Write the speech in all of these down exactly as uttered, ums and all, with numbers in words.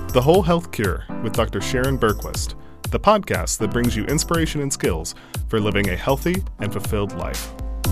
The Whole Health Cure with Doctor Sharon Bergquist, the podcast that brings you inspiration and skills for living a healthy and fulfilled life.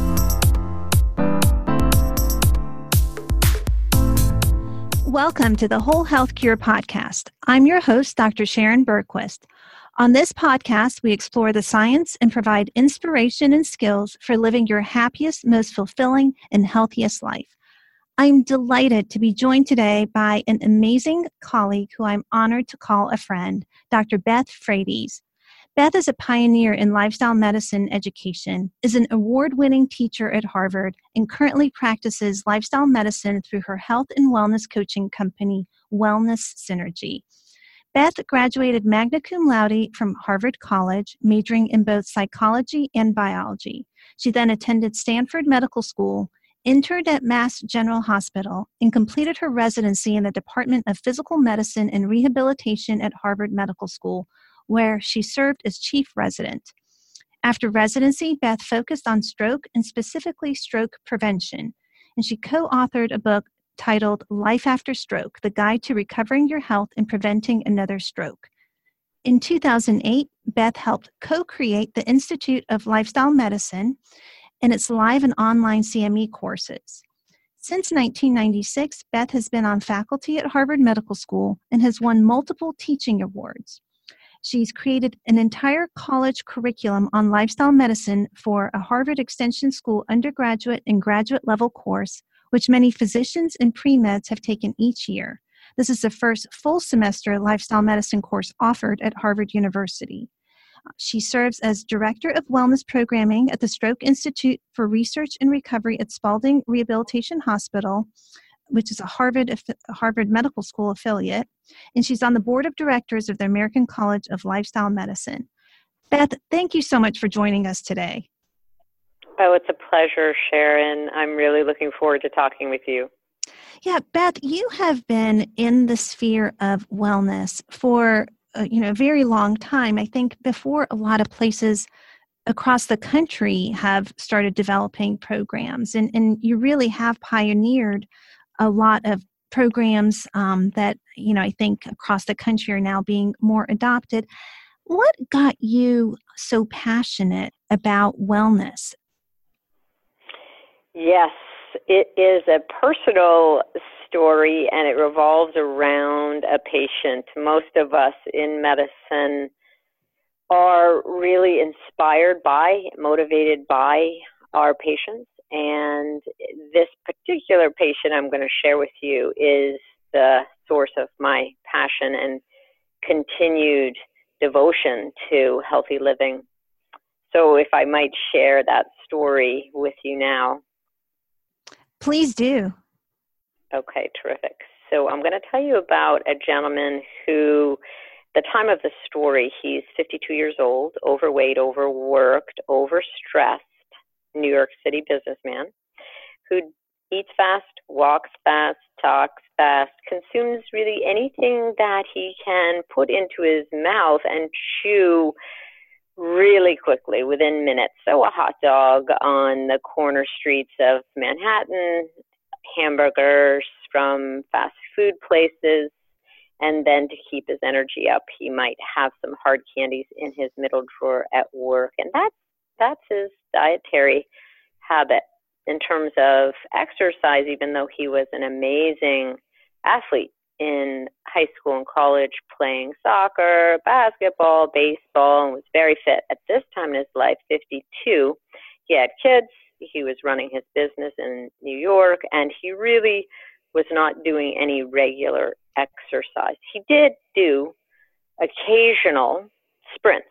Welcome to the Whole Health Cure podcast. I'm your host, Doctor Sharon Bergquist. On this podcast, we explore the science and provide inspiration and skills for living your happiest, most fulfilling, and healthiest life. I'm delighted to be joined today by an amazing colleague who I'm honored to call a friend, Doctor Beth Frades. Beth is a pioneer in lifestyle medicine education, is an award-winning teacher at Harvard, and currently practices lifestyle medicine through her health and wellness coaching company, Wellness Synergy. Beth graduated magna cum laude from Harvard College, majoring in both psychology and biology. She then attended Stanford Medical School, interned at Mass General Hospital, and completed her residency in the Department of Physical Medicine and Rehabilitation at Harvard Medical School, where she served as chief resident. After residency, Beth focused on stroke and specifically stroke prevention, and she co-authored a book titled Life After Stroke, The Guide to Recovering Your Health and Preventing Another Stroke. In two thousand eight, Beth helped co-create the Institute of Lifestyle Medicine and its live and online C M E courses. Since nineteen ninety-six, Beth has been on faculty at Harvard Medical School and has won multiple teaching awards. She's created an entire college curriculum on lifestyle medicine for a Harvard Extension School undergraduate and graduate level course, which many physicians and pre-meds have taken each year. This is the first full semester lifestyle medicine course offered at Harvard University. She serves as Director of Wellness Programming at the Stroke Institute for Research and Recovery at Spaulding Rehabilitation Hospital, which is a Harvard, a Harvard Medical School affiliate, and she's on the board of directors of the American College of Lifestyle Medicine. Beth, thank you so much for joining us today. Oh, it's a pleasure, Sharon. I'm really looking forward to talking with you. Yeah, Beth, you have been in the sphere of wellness for uh, you know, a very long time. I think before a lot of places across the country have started developing programs, and, and you really have pioneered a lot of programs um, that, you know, I think across the country are now being more adopted. What got you so passionate about wellness? Yes, it is a personal story, and it revolves around a patient. Most of us in medicine are really inspired by, motivated by our patients. And this particular patient I'm going to share with you is the source of my passion and continued devotion to healthy living. So if I might share that story with you now. Please do. Okay, terrific. So I'm going to tell you about a gentleman who, at the time of the story, he's fifty-two years old, overweight, overworked, overstressed, New York City businessman who eats fast, walks fast, talks fast, consumes really anything that he can put into his mouth and chew really quickly within minutes. So a hot dog on the corner streets of Manhattan, hamburgers from fast food places, and then to keep his energy up, he might have some hard candies in his middle drawer at work. And that's, that's his dietary habit. In terms of exercise, even though he was an amazing athlete in high school and college, playing soccer, basketball, baseball, and was very fit. At this time in his life, fifty-two, he had kids, he was running his business in New York, and he really was not doing any regular exercise. He did do occasional sprints,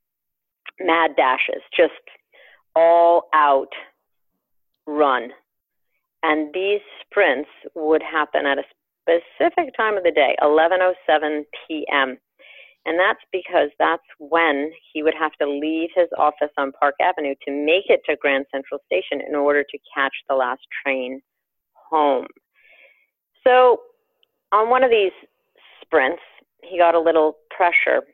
mad dashes, just all out run. And these sprints would happen at a specific time of the day, eleven oh seven p.m. And that's because that's when he would have to leave his office on Park Avenue to make it to Grand Central Station in order to catch the last train home. So on one of these sprints, he got a little pressure,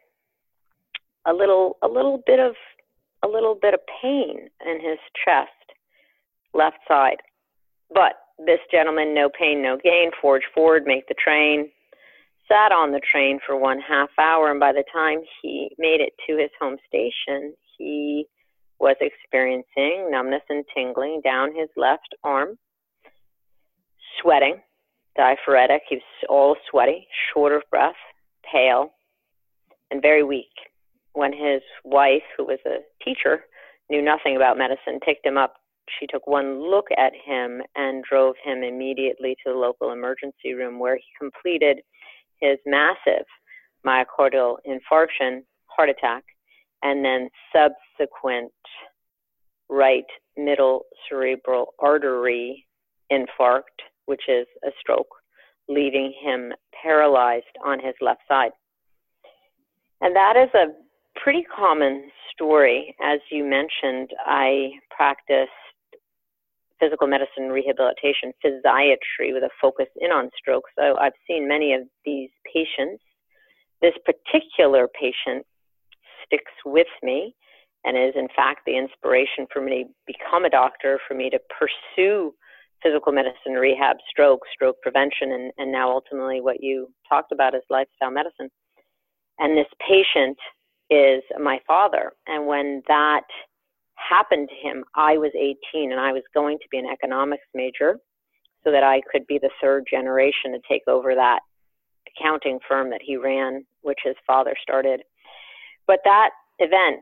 a little, a little bit of, a little bit of pain in his chest, left side. But this gentleman, no pain, no gain, forge forward, make the train. sat on the train for one half hour, and by the time he made it to his home station, he was experiencing numbness and tingling down his left arm, sweating, diaphoretic. He was all sweaty, short of breath, pale, and very weak. When his wife, who was a teacher, knew nothing about medicine, picked him up, she took one look at him and drove him immediately to the local emergency room, where he completed his massive myocardial infarction, heart attack, and then subsequent right middle cerebral artery infarct, which is a stroke, leaving him paralyzed on his left side. And that is a pretty common story. As you mentioned, I practiced physical medicine rehabilitation, physiatry, with a focus in on stroke. So I've seen many of these patients. This particular patient sticks with me and is in fact the inspiration for me to become a doctor, for me to pursue physical medicine, rehab, stroke, stroke prevention, and, and now ultimately what you talked about is lifestyle medicine. And this patient is my father. And when that happened to him, I was eighteen and I was going to be an economics major so that I could be the third generation to take over that accounting firm that he ran, which his father started. But that event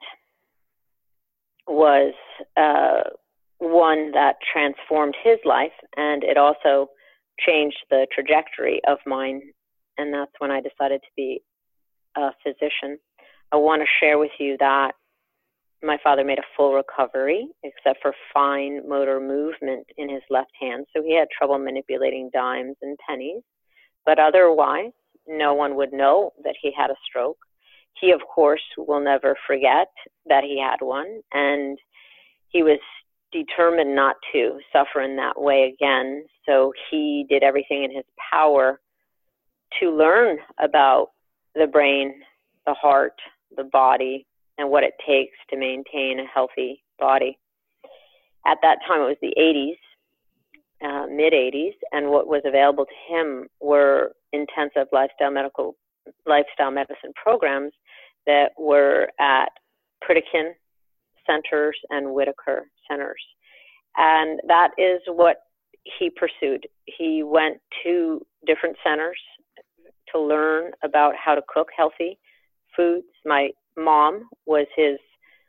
was uh, one that transformed his life, and it also changed the trajectory of mine. And that's when I decided to be a physician. I want to share with you that my father made a full recovery, except for fine motor movement in his left hand. So he had trouble manipulating dimes and pennies. But otherwise, no one would know that he had a stroke. He, of course, will never forget that he had one. And he was determined not to suffer in that way again. So he did everything in his power to learn about the brain, the heart, the body, and what it takes to maintain a healthy body. At that time, it was the eighties, uh, mid eighties, and what was available to him were intensive lifestyle medical, lifestyle medicine programs that were at Pritikin centers and Whitaker centers. And that is what he pursued. He went to different centers to learn about how to cook healthy foods. My mom was his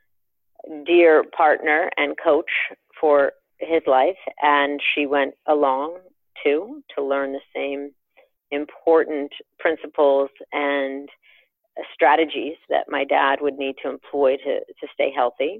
dear partner and coach for his life, and she went along too to learn the same important principles and strategies that my dad would need to employ to, to stay healthy.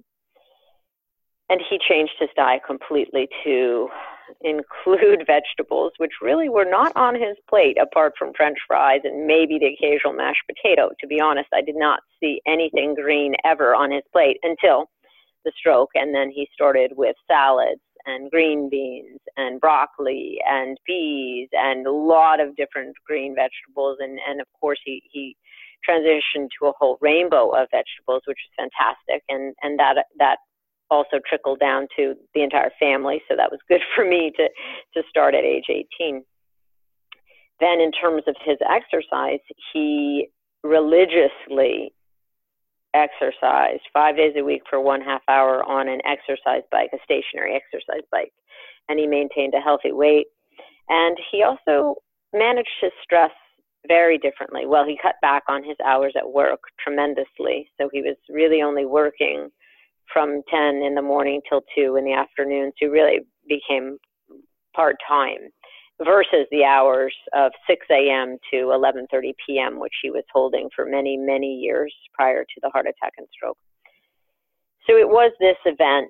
And he changed his diet completely to include vegetables, which really were not on his plate apart from French fries and maybe the occasional mashed potato. To be honest, I did not see anything green ever on his plate until the stroke. And then he started with salads and green beans and broccoli and peas and a lot of different green vegetables. And, and of course, he, he transitioned to a whole rainbow of vegetables, which is fantastic. And, and that, that also trickled down to the entire family. So that was good for me to, to start at age eighteen. Then in terms of his exercise, he religiously exercised five days a week for one half hour on an exercise bike, a stationary exercise bike. And he maintained a healthy weight. And he also managed his stress very differently. Well, he cut back on his hours at work tremendously. So he was really only working from ten in the morning till two in the afternoon. So he really became part-time versus the hours of six a.m. to eleven thirty p.m., which he was holding for many, many years prior to the heart attack and stroke. So it was this event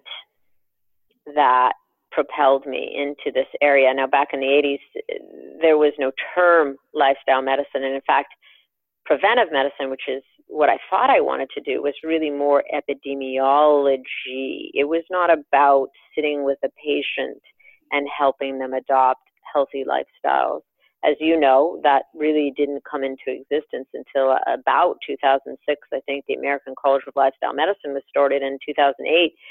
that propelled me into this area. Now, back in the eighties, there was no term lifestyle medicine. And in fact, preventive medicine, which is what I thought I wanted to do, was really more epidemiology. It was not about sitting with a patient and helping them adopt healthy lifestyles. As you know, that really didn't come into existence until about two thousand six. I think the American College of Lifestyle Medicine was started in two thousand eight,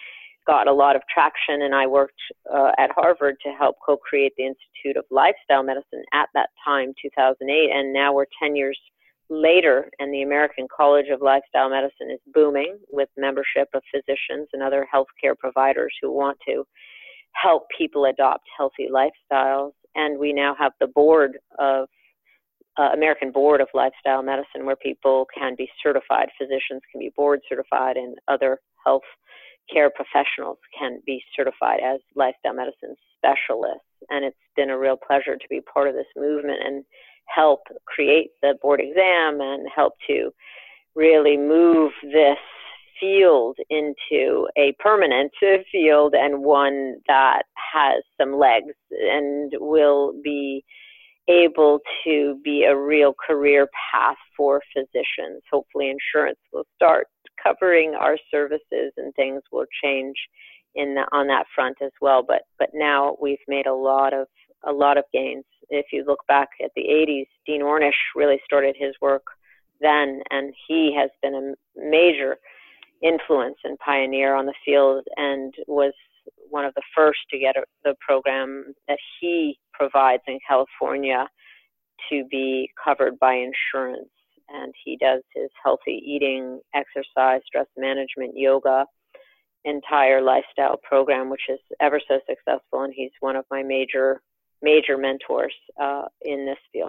got a lot of traction, and I worked uh, at Harvard to help co-create the Institute of Lifestyle Medicine at that time, two thousand eight, and now we're ten years later, and the American College of Lifestyle Medicine is booming with membership of physicians and other healthcare providers who want to help people adopt healthy lifestyles. And we now have the board of uh, American Board of Lifestyle Medicine, where people can be certified. Physicians can be board certified, and other health care professionals can be certified as lifestyle medicine specialists. And it's been a real pleasure to be part of this movement and help create the board exam and help to really move this field into a permanent field, and one that has some legs and will be able to be a real career path for physicians. Hopefully insurance will start covering our services and things will change in the, on that front as well. But but now we've made a lot of a lot of gains. If you look back at the eighties, Dean Ornish really started his work then, and he has been a major influence and pioneer on the field, and was one of the first to get a, the program that he provides in California to be covered by insurance. And he does his healthy eating, exercise, stress management, yoga, entire lifestyle program, which is ever so successful. And he's one of my major, major mentors uh, in this field.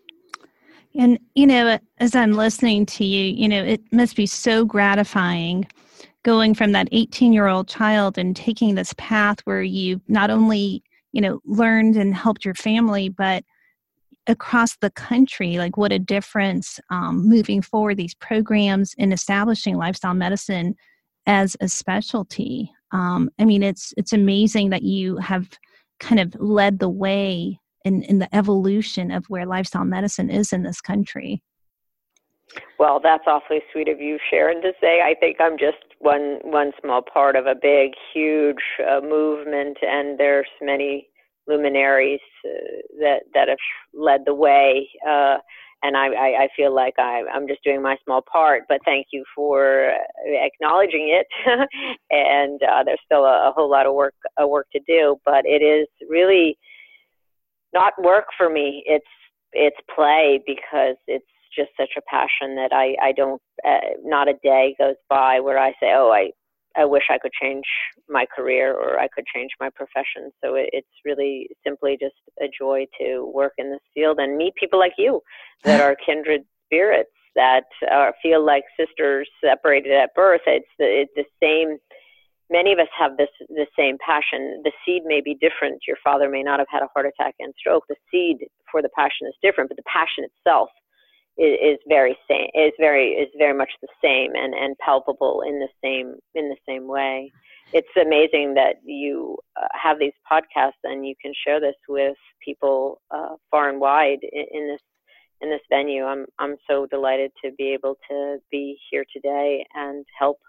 And, you know, as I'm listening to you, you know, it must be so gratifying going from that eighteen-year-old child and taking this path where you not only, you know, learned and helped your family, but across the country, like what a difference um, moving forward, these programs in establishing lifestyle medicine as a specialty. Um, I mean, it's it's amazing that you have kind of led the way in, in the evolution of where lifestyle medicine is in this country. Well, that's awfully sweet of you, Sharon, to say. I think I'm just one one small part of a big, huge uh, movement, and there's many luminaries uh, that that have led the way, uh, and I, I, I feel like I, I'm just doing my small part. But thank you for acknowledging it. And uh, there's still a, a whole lot of work uh, work to do, but it is really not work for me. It's it's play, because it's just such a passion that I, I don't, uh, not a day goes by where I say, oh, I, I wish I could change my career or I could change my profession. So it, it's really simply just a joy to work in this field and meet people like you that are kindred spirits, that uh, feel like sisters separated at birth. It's the, it's the same. Many of us have this the same passion. The seed may be different. Your father may not have had a heart attack and stroke. The seed for the passion is different, but the passion itself is, is very same. Is very is very much the same and, and palpable in the same in the same way. It's amazing that you uh, have these podcasts and you can share this with people uh, far and wide in, in this in this venue. I'm I'm so delighted to be able to be here today and help.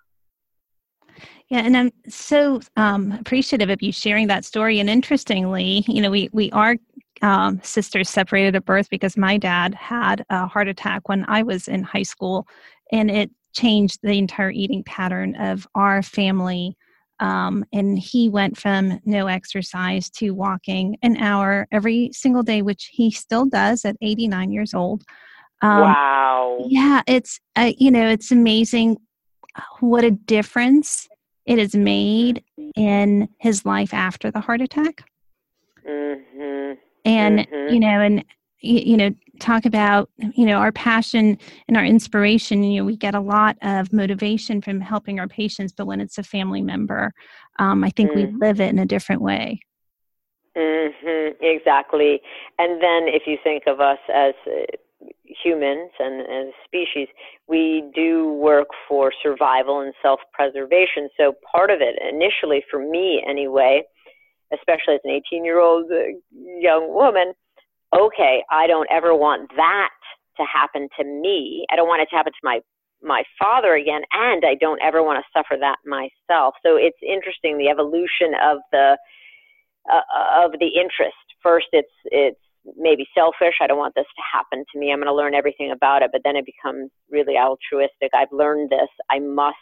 Yeah, and I'm so um, appreciative of you sharing that story. And interestingly, you know, we we are um, sisters separated at birth because my dad had a heart attack when I was in high school, and it changed the entire eating pattern of our family. Um, and he went from no exercise to walking an hour every single day, which he still does at eighty-nine years old. Um, wow. Yeah, it's uh, you know, it's amazing what a difference it has made in his life after the heart attack. Mm-hmm. And, mm-hmm. you know, and, you know, talk about, you know, our passion and our inspiration. You know, we get a lot of motivation from helping our patients, but when it's a family member, um, I think mm-hmm. we live it in a different way. Mm-hmm. Exactly. And then if you think of us as uh, humans and as a species, we do work for survival and self-preservation. So part of it, initially for me anyway, especially as an eighteen-year-old young woman, okay, I don't ever want that to happen to me. I don't want it to happen to my my father again, and I don't ever want to suffer that myself. So it's interesting, the evolution of the uh, of the interest. First, it's it's maybe selfish. I don't want this to happen to me. I'm going to learn everything about it. But then it becomes really altruistic. I've learned this. I must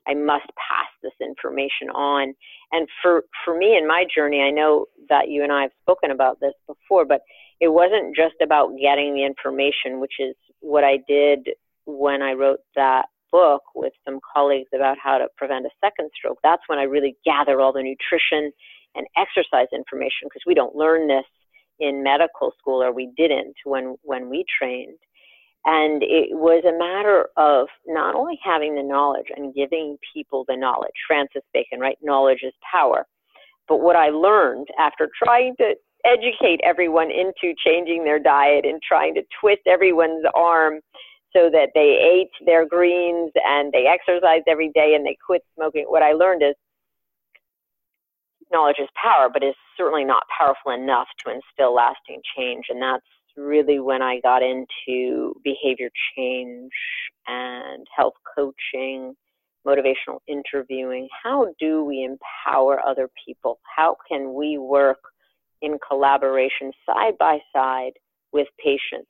I must pass this information on. And for, for me in my journey, I know that you and I have spoken about this before, but it wasn't just about getting the information, which is what I did when I wrote that book with some colleagues about how to prevent a second stroke. That's when I really gathered all the nutrition and exercise information, because we don't learn this in medical school, or we didn't when, when we trained. And it was a matter of not only having the knowledge and giving people the knowledge, Francis Bacon, right? Knowledge is power. But what I learned after trying to educate everyone into changing their diet and trying to twist everyone's arm so that they ate their greens and they exercised every day and they quit smoking, what I learned is knowledge is power, but it's certainly not powerful enough to instill lasting change. And that's really when I got into behavior change and health coaching, motivational interviewing. How do we empower other people? How can we work in collaboration side by side with patients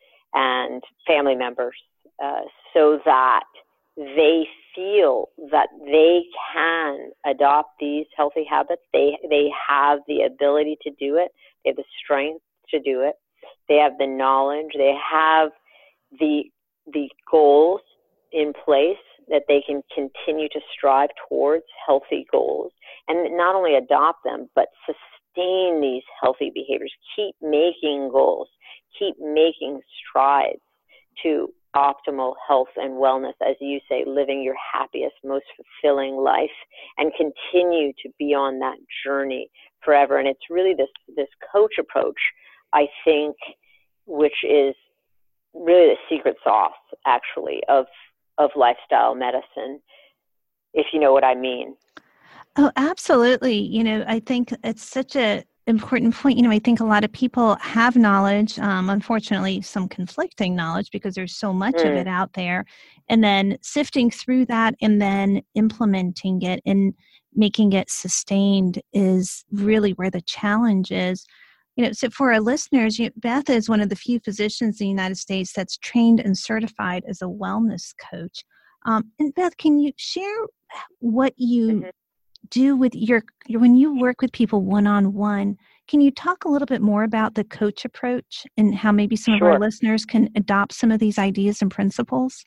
and family members uh, so that they feel that they can adopt these healthy habits? They, they have the ability to do it. They have the strength to do it. They have the knowledge, they have the the goals in place that they can continue to strive towards healthy goals, and not only adopt them, but sustain these healthy behaviors, keep making goals, keep making strides to optimal health and wellness, as you say, living your happiest, most fulfilling life, and continue to be on that journey forever. And it's really this, this coach approach, I think, which is really the secret sauce, actually, of of lifestyle medicine, if you know what I mean. Oh, absolutely. You know, I think it's such a important point. You know, I think a lot of people have knowledge, um, unfortunately, some conflicting knowledge because there's so much mm. of it out there. And then sifting through that and then implementing it and making it sustained is really where the challenge is. You know, so for our listeners, you know, Beth is one of the few physicians in the United States that's trained and certified as a wellness coach. Um, and Beth, can you share what you mm-hmm. do with your, your, when you work with people one-on-one? Can you talk a little bit more about the coach approach and how maybe some sure. of our listeners can adopt some of these ideas and principles?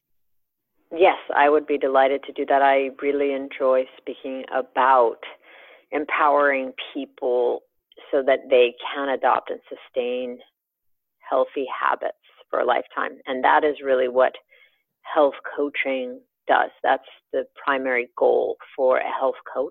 Yes, I would be delighted to do that. I really enjoy speaking about empowering people so that they can adopt and sustain healthy habits for a lifetime. And that is really what health coaching does. That's the primary goal for a health coach.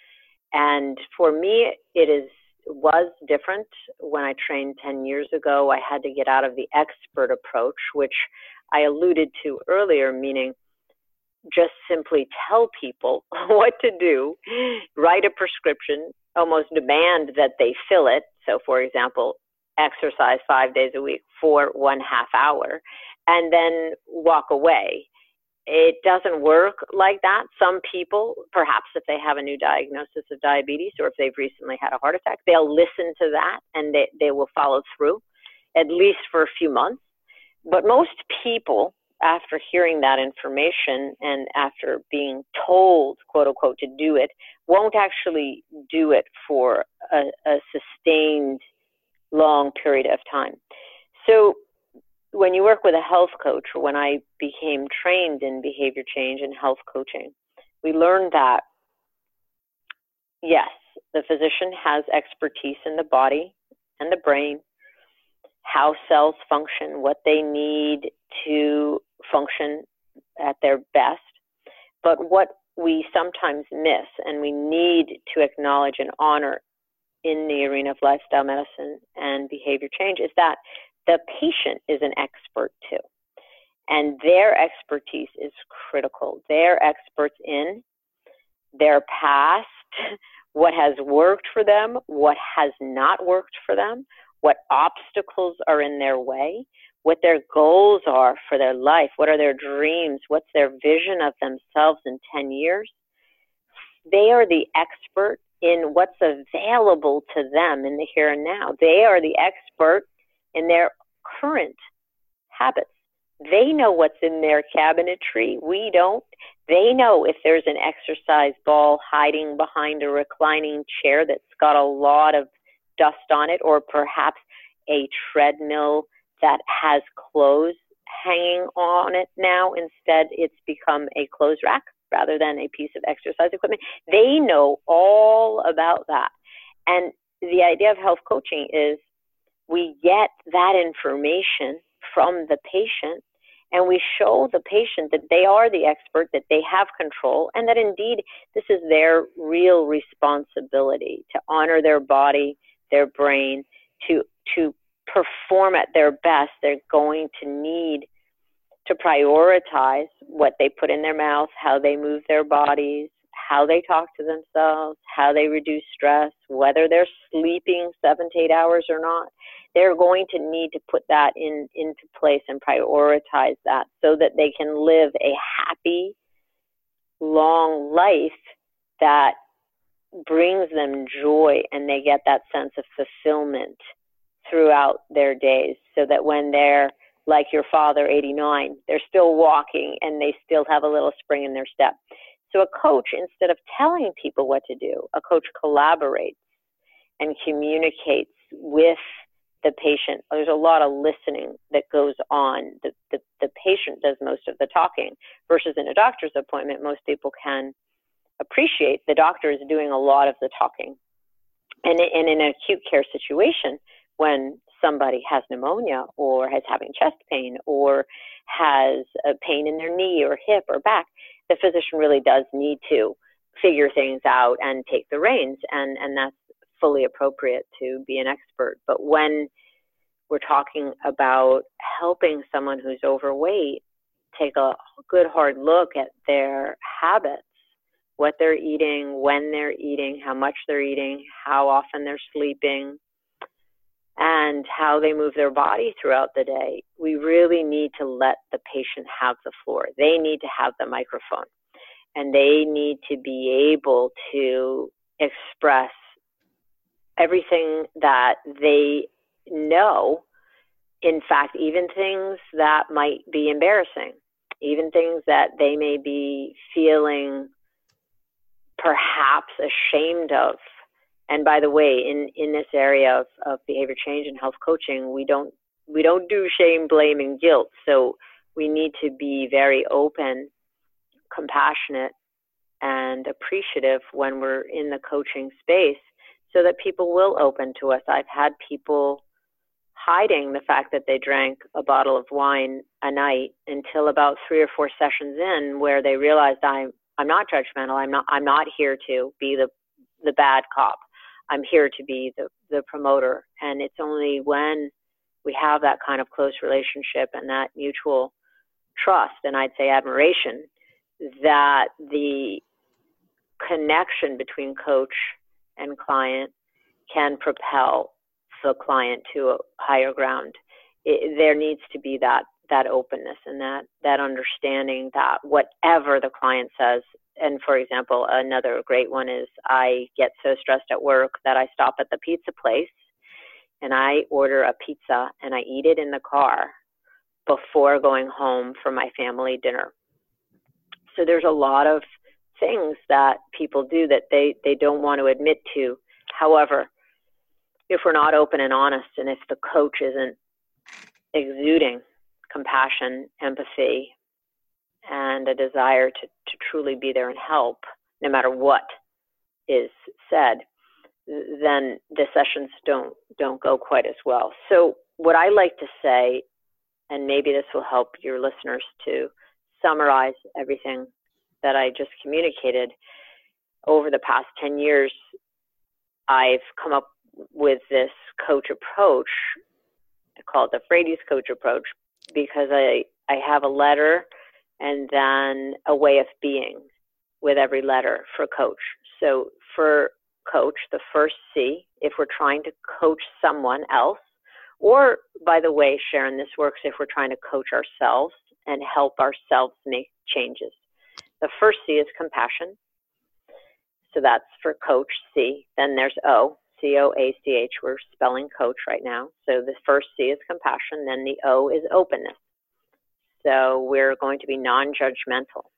And for me, it is was different. When I trained ten years ago, I had to get out of the expert approach, which I alluded to earlier, meaning just simply tell people what to do, write a prescription, almost demand that they fill it. So, for example, exercise five days a week for one half hour, and then walk away. It doesn't work like that. Some people, perhaps if they have a new diagnosis of diabetes or if they've recently had a heart attack, they'll listen to that and they, they will follow through, at least for a few months. But most people, after hearing that information and after being told, quote unquote, to do it, won't actually do it for a, a sustained long period of time. So when you work with a health coach, or when I became trained in behavior change and health coaching, we learned that, yes, the physician has expertise in the body and the brain, how cells function, what they need to function at their best. But what we sometimes miss, and we need to acknowledge and honor in the arena of lifestyle medicine and behavior change, is that the patient is an expert too. And their expertise is critical. They're experts in their past, what has worked for them, what has not worked for them, what obstacles are in their way, what their goals are for their life, what are their dreams, what's their vision of themselves in ten years. They are the expert in what's available to them in the here and now. They are the expert in their current habits. They know what's in their cabinetry. We don't. They know if there's an exercise ball hiding behind a reclining chair that's got a lot of dust on it, or perhaps a treadmill that has clothes hanging on it now. Instead, it's become a clothes rack rather than a piece of exercise equipment. They know all about that. And the idea of health coaching is we get that information from the patient, and we show the patient that they are the expert, that they have control, and that indeed this is their real responsibility to honor their body, their brain, to to perform at their best. They're going to need to prioritize what they put in their mouth, how they move their bodies, how they talk to themselves, how they reduce stress, whether they're sleeping seven to eight hours or not. They're going to need to put that in into place and prioritize that so that they can live a happy, long life that brings them joy, and they get that sense of fulfillment throughout their days, so that when they're like your father, eighty-nine, they're still walking and they still have a little spring in their step. So a coach, instead of telling people what to do, a coach collaborates and communicates with the patient. There's a lot of listening that goes on. The, the, the patient does most of the talking, versus in a doctor's appointment, most people can appreciate the doctor is doing a lot of the talking. And, and in an acute care situation, when somebody has pneumonia or is having chest pain or has a pain in their knee or hip or back, the physician really does need to figure things out and take the reins, and, and that's fully appropriate to be an expert. But when we're talking about helping someone who's overweight take a good hard look at their habits, what they're eating, when they're eating, how much they're eating, how often they're sleeping, and how they move their body throughout the day, we really need to let the patient have the floor. They need to have the microphone, and they need to be able to express everything that they know. In fact, even things that might be embarrassing, even things that they may be feeling perhaps ashamed of. And by the way, in, in this area of, of behavior change and health coaching, we don't we don't do shame, blame, and guilt. So we need to be very open, compassionate, and appreciative when we're in the coaching space, so that people will open to us. I've had people hiding the fact that they drank a bottle of wine a night until about three or four sessions in, where they realized I'm I'm not judgmental. I'm not I'm not here to be the the bad cop. I'm here to be the, the promoter. And it's only when we have that kind of close relationship and that mutual trust, and I'd say admiration, that the connection between coach and client can propel the client to a higher ground. It, there needs to be that that openness and that that understanding that whatever the client says. And for example, another great one is, I get so stressed at work that I stop at the pizza place and I order a pizza and I eat it in the car before going home for my family dinner. So there's a lot of things that people do that they, they don't want to admit to. However, if we're not open and honest, and if the coach isn't exuding compassion, empathy, and a desire to, to truly be there and help, no matter what is said, then the sessions don't don't go quite as well. So what I like to say, and maybe this will help your listeners to summarize everything that I just communicated, over the past ten years, I've come up with this coach approach. I call it the Frates coach approach, because I, I have a letter and then a way of being with every letter for coach. So for coach, the first C, if we're trying to coach someone else, or by the way, Sharon, this works if we're trying to coach ourselves and help ourselves make changes. The first C is compassion. So that's for coach, C. Then there's O, C O A C H. We're spelling coach right now. So the first C is compassion. Then the O is openness. So we're going to be non-judgmental.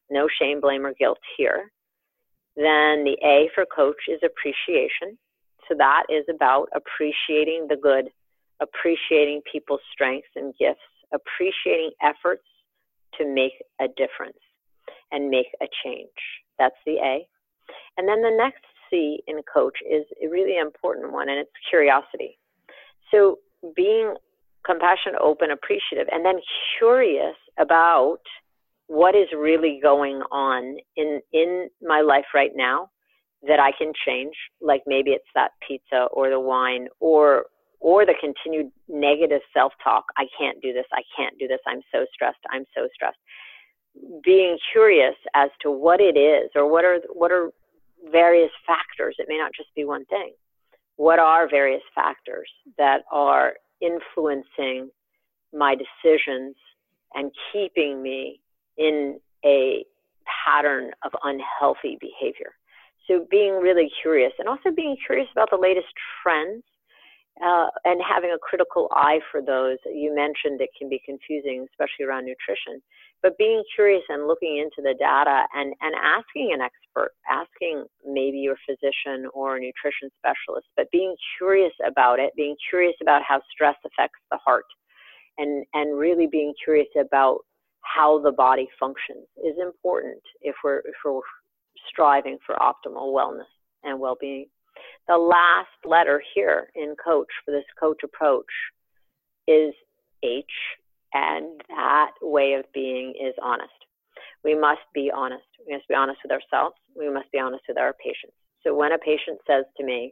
no shame, blame, or guilt here. Then the A for coach is appreciation. So that is about appreciating the good, appreciating people's strengths and gifts, appreciating efforts to make a difference and make a change. That's the A. And then the next C in coach is a really important one, and it's curiosity. So being compassionate, open, appreciative, and then curious about what is really going on in, in my life right now that I can change. Like maybe it's that pizza or the wine or or the continued negative self-talk. I can't do this. I can't do this. I'm so stressed. I'm so stressed. Being curious as to what it is, or what are what are various factors. It may not just be one thing. What are various factors that are influencing my decisions and keeping me in a pattern of unhealthy behavior? So being really curious, and also being curious about the latest trends, uh, and having a critical eye for those. You mentioned it can be confusing, especially around nutrition, but being curious and looking into the data and, and asking an expert, asking maybe your physician or a nutrition specialist, but being curious about it, being curious about how stress affects the heart, and, and really being curious about how the body functions is important if we're, if we're striving for optimal wellness and well-being. The last letter here in coach for this coach approach is H, and that way of being is honest. We must be honest. We must be honest with ourselves. We must be honest with our patients. So when a patient says to me,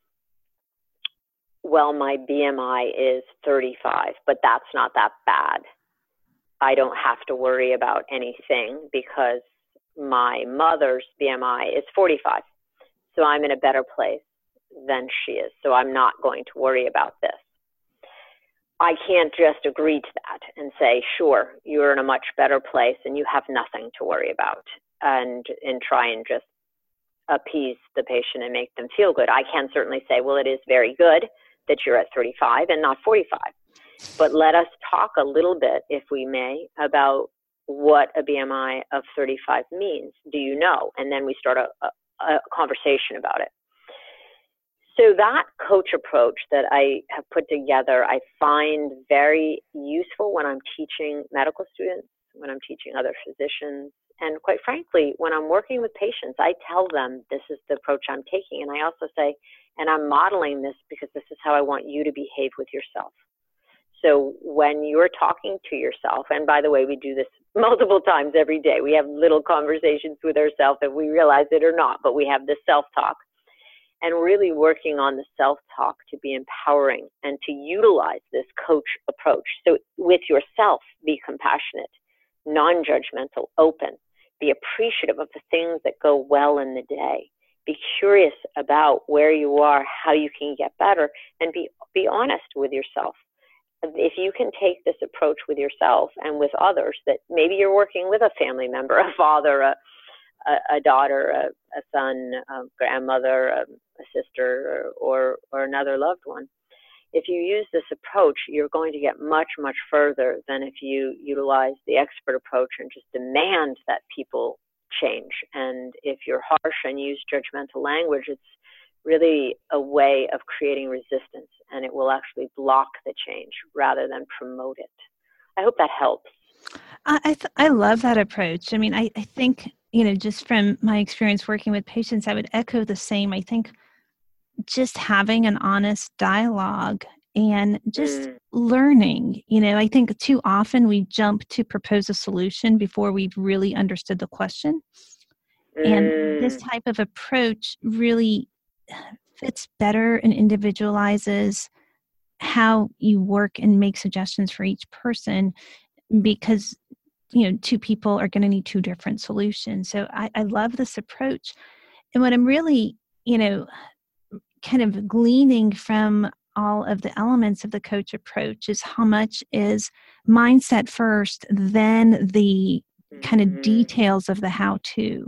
well, my B M I is thirty-five, but that's not that bad. I don't have to worry about anything because my mother's B M I is forty-five. So I'm in a better place than she is. So I'm not going to worry about this. I can't just agree to that and say, sure, you're in a much better place and you have nothing to worry about, and, and try and just appease the patient and make them feel good. I can certainly say, well, it is very good that you're at thirty-five and not forty-five. But let us talk a little bit, if we may, about what a B M I of thirty-five means. Do you know? And then we start a, a, a conversation about it. So that coach approach that I have put together, I find very useful when I'm teaching medical students, when I'm teaching other physicians, and quite frankly, when I'm working with patients, I tell them this is the approach I'm taking. And I also say, and I'm modeling this because this is how I want you to behave with yourself. So when you're talking to yourself, and by the way, we do this multiple times every day. We have little conversations with ourselves if we realize it or not, but we have this self-talk. And really working on the self-talk to be empowering and to utilize this coach approach. So with yourself, be compassionate, non-judgmental, open, be appreciative of the things that go well in the day. Be curious about where you are, how you can get better, and be, be honest with yourself. If you can take this approach with yourself and with others, that maybe you're working with a family member, a father, a, a, a daughter, a, a son, a grandmother, a, a sister, or, or, or another loved one. If you use this approach, you're going to get much, much further than if you utilize the expert approach and just demand that people change. And if you're harsh and use judgmental language, it's really a way of creating resistance, and it will actually block the change rather than promote it. I hope that helps. I th- I love that approach. I mean, I, I think, you know, just from my experience working with patients, I would echo the same. I think just having an honest dialogue and just Mm. learning, you know, I think too often we jump to propose a solution before we've really understood the question. Mm. And this type of approach really fits better and individualizes how you work and make suggestions for each person, because, you know, two people are going to need two different solutions. So I, I love this approach. And what I'm really, you know, kind of gleaning from all of the elements of the coach approach is how much is mindset first, then the kind of Mm. details of the how-to.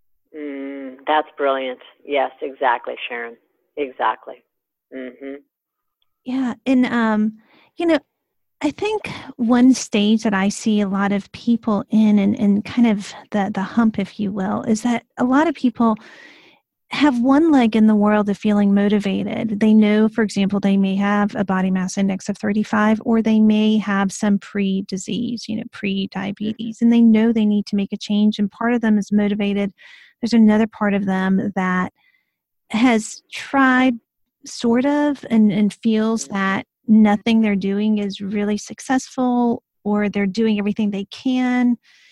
Mm. That's brilliant. Yes, exactly, Sharon. Exactly. Mm-hmm. Yeah. And, um, you know, I think one stage that I see a lot of people in and, and kind of the, the hump, if you will, is that a lot of people have one leg in the world of feeling motivated. They know, for example, they may have a body mass index of thirty-five, or they may have some pre-disease, you know, pre-diabetes, and they know they need to make a change. And part of them is motivated. There's another part of them that has tried sort of and, and feels that nothing they're doing is really successful, or they're doing everything they can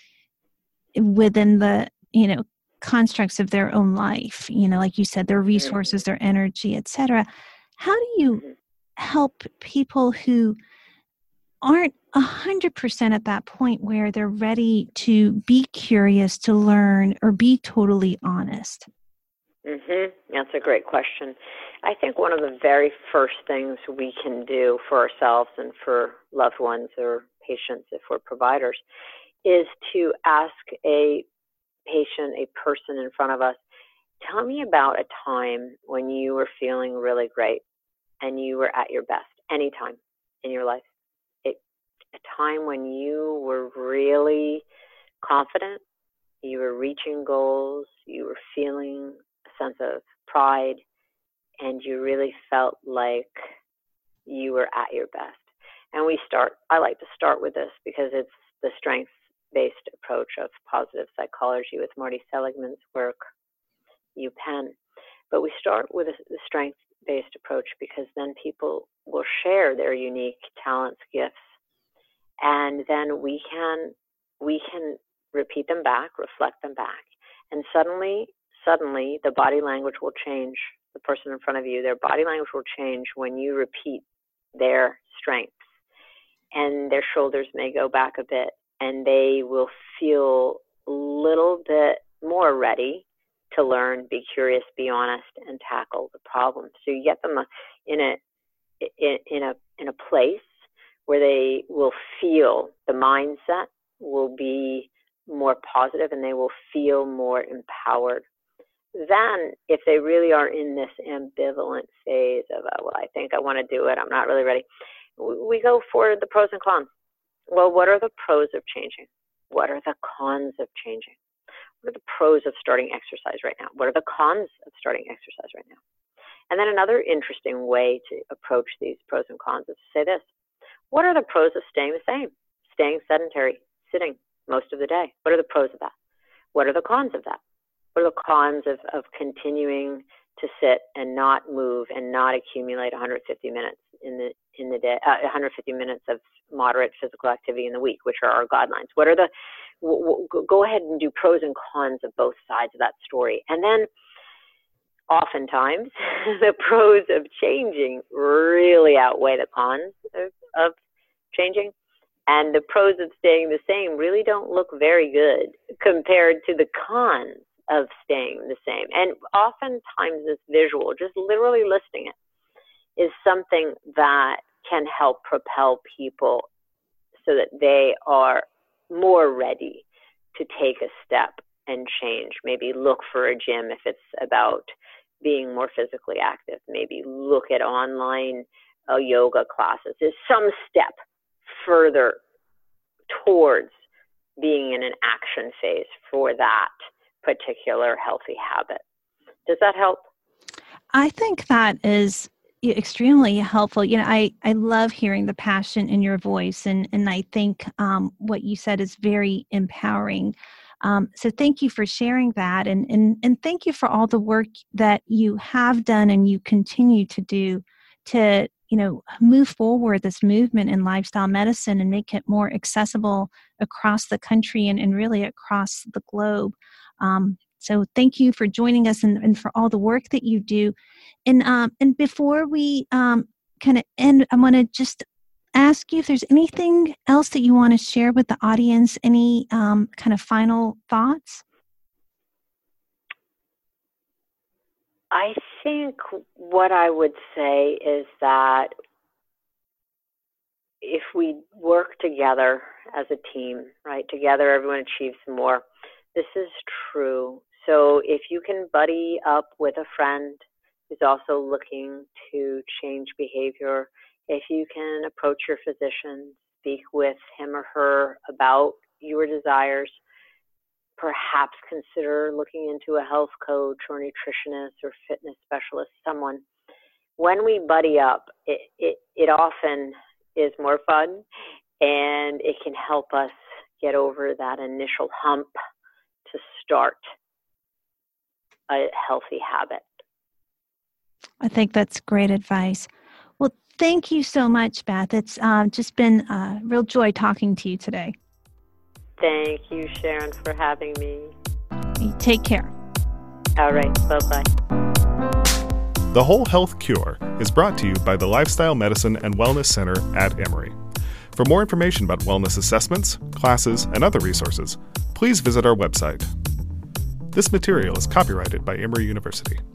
within the, you know, constructs of their own life, you know, like you said, their resources, their energy, et cetera. How do you help people who aren't one hundred percent at that point where they're ready to be curious, to learn, or be totally honest? Mm-hmm. That's a great question. I think one of the very first things we can do for ourselves and for loved ones or patients, if we're providers, is to ask a patient, a person in front of us, tell me about a time when you were feeling really great and you were at your best, any time in your life. It, a time when you were really confident, you were reaching goals, you were feeling a sense of pride, and you really felt like you were at your best. And we start, I like to start with this because it's the strengths-based approach of positive psychology with Marty Seligman's work, UPenn. But we start with a, the strengths-based approach because then people will share their unique talents, gifts, and then we can we can repeat them back, reflect them back, and suddenly, suddenly the body language will change. The person in front of you, their body language will change when you repeat their strengths, and their shoulders may go back a bit, and they will feel a little bit more ready to learn, be curious, be honest, and tackle the problem. So you get them in a in, in a in a place where they will feel the mindset will be more positive, and they will feel more empowered. Then, if they really are in this ambivalent phase of, uh, well, I think I want to do it, I'm not really ready, we go for the pros and cons. Well, what are the pros of changing? What are the cons of changing? What are the pros of starting exercise right now? What are the cons of starting exercise right now? And then another interesting way to approach these pros and cons is to say this. What are the pros of staying the same? Staying sedentary, sitting most of the day. What are the pros of that? What are the cons of that? What are the cons of, of continuing to sit and not move and not accumulate one hundred fifty minutes in the in the day, uh, one hundred fifty minutes of moderate physical activity in the week, which are our guidelines? What are the, w- w- go ahead and do pros and cons of both sides of that story. And then oftentimes the pros of changing really outweigh the cons of, of changing. And the pros of staying the same really don't look very good compared to the cons of staying the same. And oftentimes this visual, just literally listing it, is something that can help propel people so that they are more ready to take a step and change. Maybe look for a gym if it's about being more physically active. Maybe look at online uh, yoga classes. There's some step further towards being in an action phase for that particular healthy habit. Does that help? I think that is extremely helpful. You know, I, I love hearing the passion in your voice, and, and I think um, what you said is very empowering. Um, so thank you for sharing that, and, and, and thank you for all the work that you have done and you continue to do to, you know, move forward this movement in lifestyle medicine and make it more accessible across the country and, and really across the globe. Um, so thank you for joining us and, and for all the work that you do. And um, and before we um, kind of end, I want to just ask you if there's anything else that you want to share with the audience, any um, kind of final thoughts? I think what I would say is that if we work together as a team, right, together everyone achieves more. This is true. So if you can buddy up with a friend who's also looking to change behavior, if you can approach your physician, speak with him or her about your desires, perhaps consider looking into a health coach or nutritionist or fitness specialist, someone. When we buddy up, it, it, it often is more fun, and it can help us get over that initial hump to start a healthy habit. I think that's great advice. Well, thank you so much, Beth. It's uh, just been a real joy talking to you today. Thank you, Sharon, for having me. You take care. All right. Bye-bye. The Whole Health Cure is brought to you by the Lifestyle Medicine and Wellness Center at Emory. For more information about wellness assessments, classes, and other resources, please visit our website. This material is copyrighted by Emory University.